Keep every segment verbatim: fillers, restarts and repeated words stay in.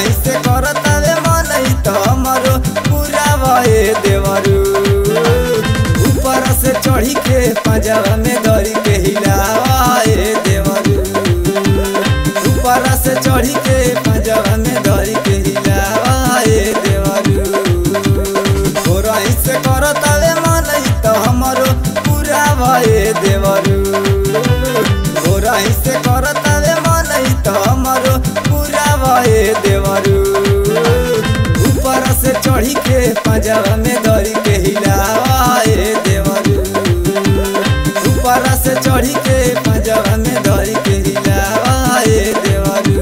गोराई से करतावे मन तो हमरो पूरा भए देवरू। ऊपर से चढ़ी के पंजाब में धरी के हिलाए देवरू। ऊपर से चढ़ी के पंजाब में धरी के हिलाए देवरू। गोराई से करतावे मन तो हमरो पूरा भए देवरू। गोराई से करतावे मन तो हमरो पूरा भए देवरू। ऊपर से चढ़ी के पंजाब में धरी के हिलाए देवरू। ऊपर से चढ़ी के पंजाब में धरी के हिलाए देवरू।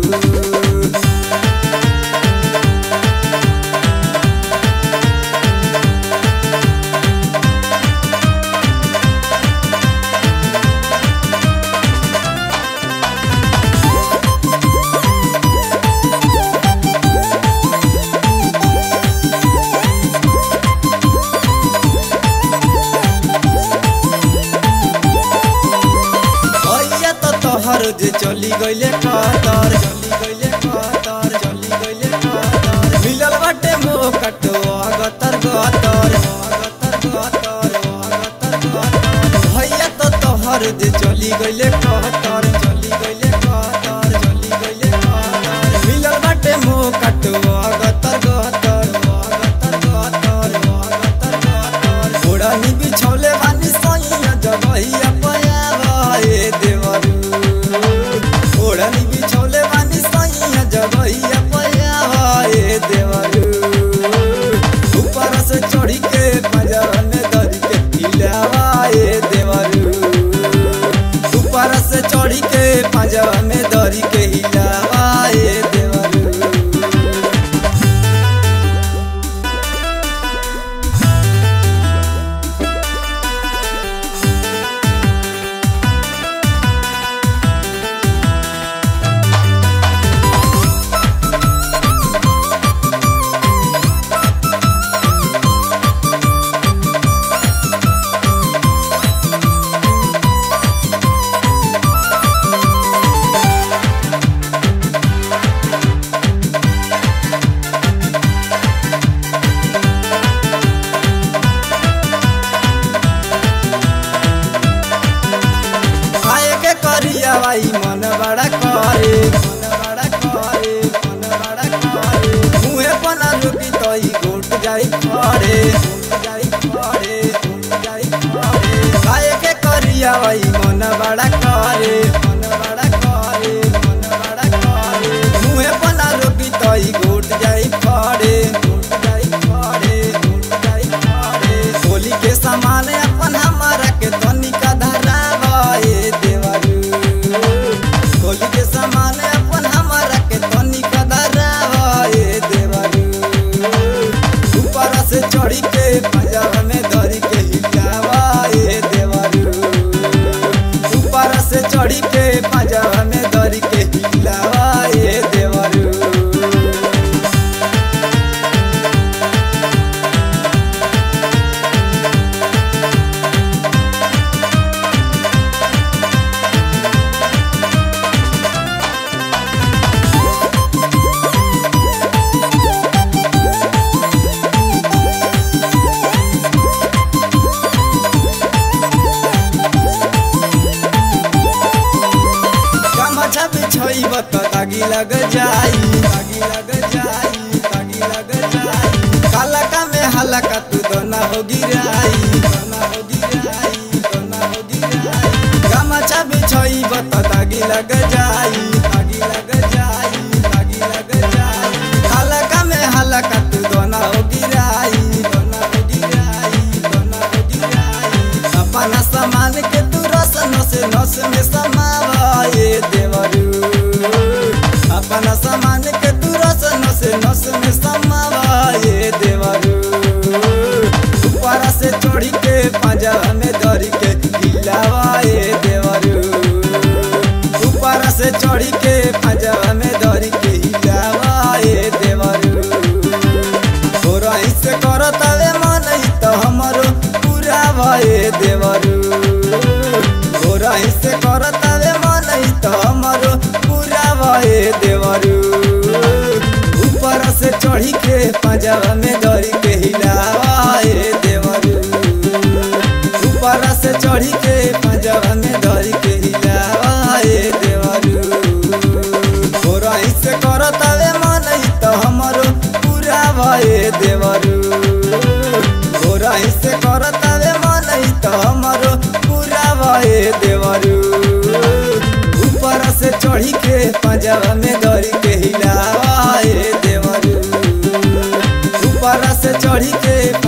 तोहर जे चली गइले कतर चली गइले कतर चली गइले कतर मिलल बाटे मोह कटो अगतर गतर अगतर गतर अगतर गतर भैया तो तोहर जे चली गइले कतर चली गइले कतर चली गइले कतर मिलल बाटे मोह कटो अगतर गतर अगतर गतर अगतर गतर घोड़ा नी बिछौले बानी सैया जगहिया पया भए देवरू। ओढ़नी बिछौले बानी सैया जगहिया पया भए देवरू। ऊपर से चढ़ी के पंजाब में धरी के हिलाए देवरू। ऊपर से चढ़ी के पंजाब में धरी के हिलाए देवरू। भाई मन बड़ा करे मन बड़ा करे मन बड़ा करे मुहे पना रुकी तई गोट जाई खड़े गोट जाई खड़े गोट जाई खड़े खाए के करिया भाई मन बड़ा करे मन बड़ा करे मन बड़ा करे मुहे पना रुकी तई गोट जाई खड़े गोट जाई खड़े गोट जाई खड़े होली के सामान अपन हमारा के तनिका धरा भए देवरू। होली के सामान अपन हमारा के तनिका धरा भए देवरू। ऊपर से चढ़ी के पंजाब में धरी के हिलाए देवरू। ऊपर से चढ़ी के पंजाब में धरी के हिलाए देवरू। बिछोइब तो दागी लग जाई दागी लग जाई दागी लग जाई कालका में हलका तू दोना हो गिराई दोना हो गिराई दोना हो गिराई गमछा बिछोइब तो दागी लग जाई दागी लग जाई दागी लग जाई कालका में हलका तू दोना हो गिराई दोना हो गिराई दोना हो गिराई अपना सामान के तू रस नस नस में समाए देवरू। अपना सामान के तू रस नस नस में समाए देवरू। ऊपर से चढ़ी के पंजाब में धरी के हिलाए देवरू। ऊपर से चढ़ी के पंजाब में धरी के हिलाए देवरू। गोराई से करतावे मन तो हमरो पूरा भए देवरू। गोराई से करतावे मन तो हमरो पूरा भए देवरू। चढ़ी के पंजाब में धरी के हिलावा ए देवरू। ऊपर से चढ़ी के पंजाब में धरी के हिलावा ए देवरू। गोरही से करतावे मन तो हमरो पूरा भए देवरू। गोरही से करतावे मन तो हमरो पूरा भए देवरू। ऊपर से चढ़ी के पंजाब में धरी के हिलावा ए देवरू। ऊपर से चढ़ी के